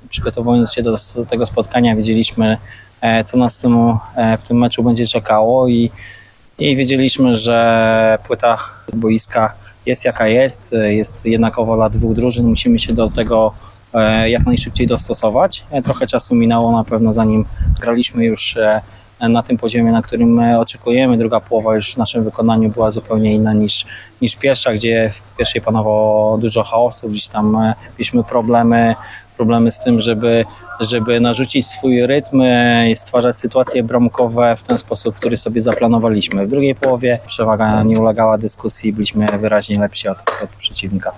przygotowując się do tego spotkania, wiedzieliśmy, co nas w tym meczu będzie czekało i wiedzieliśmy, że płyta boiska jest jaka jest jednakowo dla dwóch drużyn, musimy się do tego jak najszybciej dostosować. Trochę czasu minęło na pewno, zanim graliśmy już na tym poziomie, na którym oczekujemy. Druga połowa już w naszym wykonaniu była zupełnie inna niż pierwsza, gdzie w pierwszej panowało dużo chaosu, gdzieś tam mieliśmy problemy z tym, żeby narzucić swój rytm i stwarzać sytuacje bramkowe w ten sposób, który sobie zaplanowaliśmy. W drugiej połowie przewaga nie ulegała dyskusji, byliśmy wyraźnie lepsi od przeciwnika.